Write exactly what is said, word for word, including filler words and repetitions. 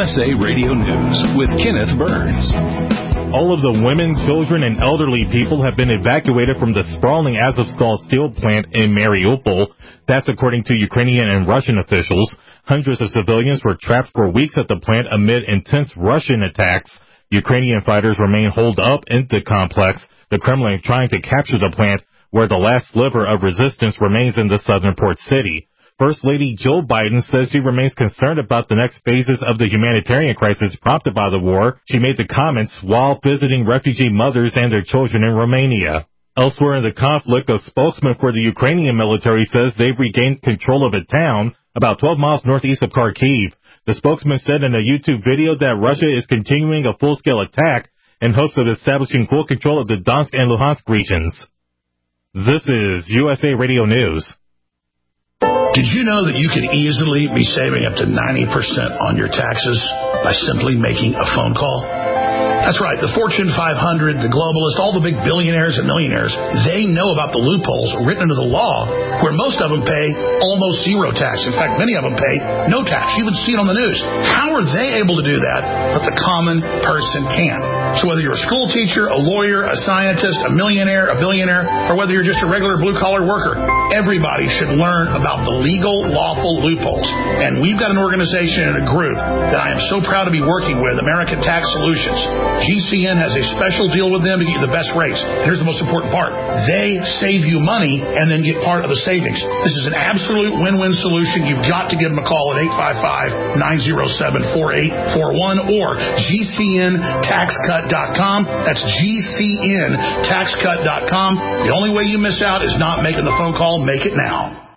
S A Radio News with Kenneth Burns. All of the women, children, and elderly people have been evacuated from the sprawling Azovstal steel plant in Mariupol. That's according to Ukrainian and Russian officials. Hundreds of civilians were trapped for weeks at the plant amid intense Russian attacks. Ukrainian fighters remain holed up in the complex, the Kremlin trying to capture the plant, where the last sliver of resistance remains in the southern port city. First Lady Jill Biden says she remains concerned about the next phases of the humanitarian crisis prompted by the war. She made the comments while visiting refugee mothers and their children in Romania. Elsewhere in the conflict, a spokesman for the Ukrainian military says they've regained control of a town about twelve miles northeast of Kharkiv. The spokesman said in a YouTube video that Russia is continuing a full-scale attack in hopes of establishing full control of the Donetsk and Luhansk regions. This is U S A Radio News. Did you know that you could easily be saving up to ninety percent on your taxes by simply making a phone call? That's right. The Fortune five hundred, the globalists, all the big billionaires and millionaires, they know about the loopholes written into the law where most of them pay almost zero tax. In fact, many of them pay no tax. You even see it on the news. How are they able to do that, but the common person can't? So whether you're a school teacher, a lawyer, a scientist, a millionaire, a billionaire, or whether you're just a regular blue-collar worker, everybody should learn about the legal, lawful loopholes. And we've got an organization and a group that I am so proud to be working with, American Tax Solutions. G C N has a special deal with them to get you the best rates. Here's the most important part. They save you money and then get part of the savings. This is an absolute win-win solution. You've got to give them a call at eight five five, nine oh seven, four eight four one or G C N tax cut dot com. That's G C N tax cut dot com. The only way you miss out is not making the phone call. Make it now.